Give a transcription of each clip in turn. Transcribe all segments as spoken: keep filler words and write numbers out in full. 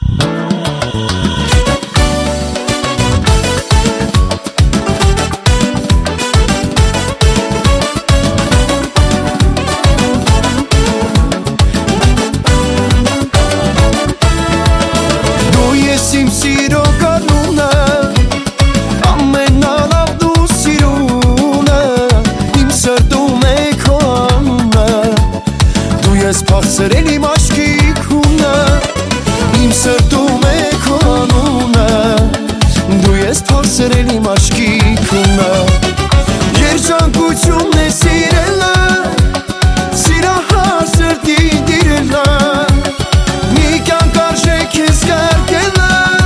Իմ սիրո կանունը, ամենալավ դու սիրունը, իմ սրտում է քո անունը, դու ես փախցրել իմ աչքի քունը, իմ սրտում է քո անունը, դու ես փախցրել իմ աչքի քունը, երջանկությունն է սիրելը, սիրահար սրտի դիրելը, մի կյանք արժե քեզ կարգելը,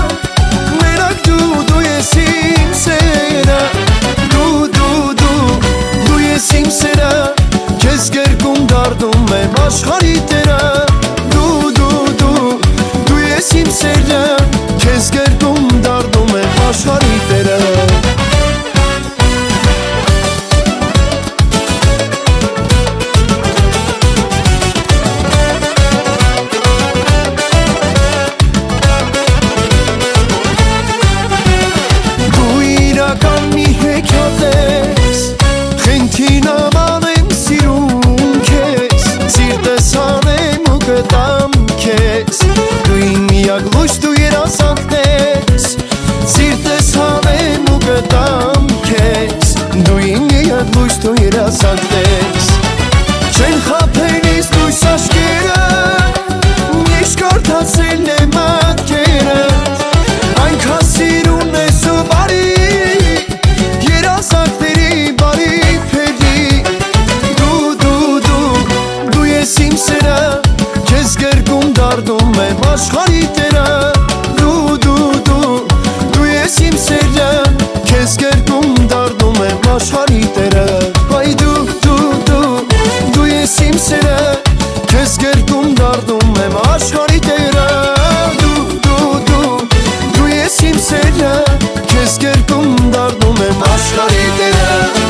քեզ գերկում դարդում եմ աշխարհի տերը, դու դու դու դու ես իմ սերը, քեզ գերկում դարդում եմ աշխարհի տերը։ Դու իրական մի հեքիաթ ես, խենթի նման եմ սիրում քեզ, սիրտս հանեմ ու գտամ քեզ, դու իմ միակ լույս, դու երազանքն ես, սիրտս հանեմ ու գտամ քեզ, դու իմ միակ լույս, դու երազանքն ես, չեն խաբել ինձ լույս աչքերը, միշտ կարդացել եմ մատքերը, այնքան սիրուն ես ու բարի, երազանքների բարի փերի, իմ սերը, քեզ գերկում դարդում եմ աշխարհի տերը, դու դու դու դու ես իմ սերը, քեզ գերկում դարդում եմ աշխարհի տերը, այ դու դու դու դու ես իմ սերը, քեզ գերկում դարդում եմ աշխարհի տերը, դու դու դու դու ես իմ սերը, քեզ գերկում դարդում եմ աշխարհի տերը։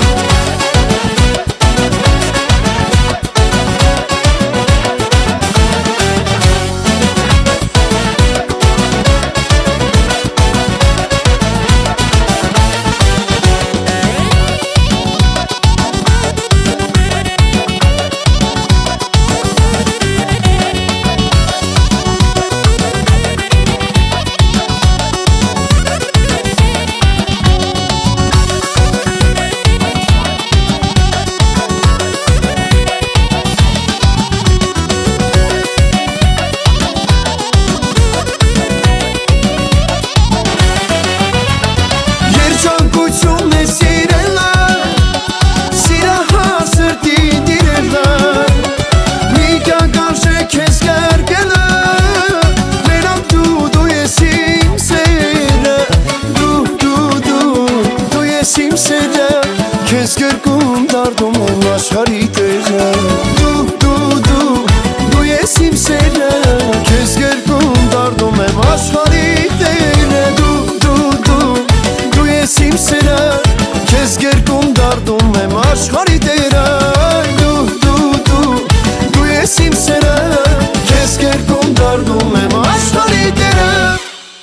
Քեզ գերկում դարդում եմ աշխարհի տերը, դու դու դու դու ես իմ սերը, քեզ գերկում դարդում եմ աշխարհի տերը, դու դու դու դու ես իմ սերը, քեզ գերկում դարդում եմ աշխարհի տերը։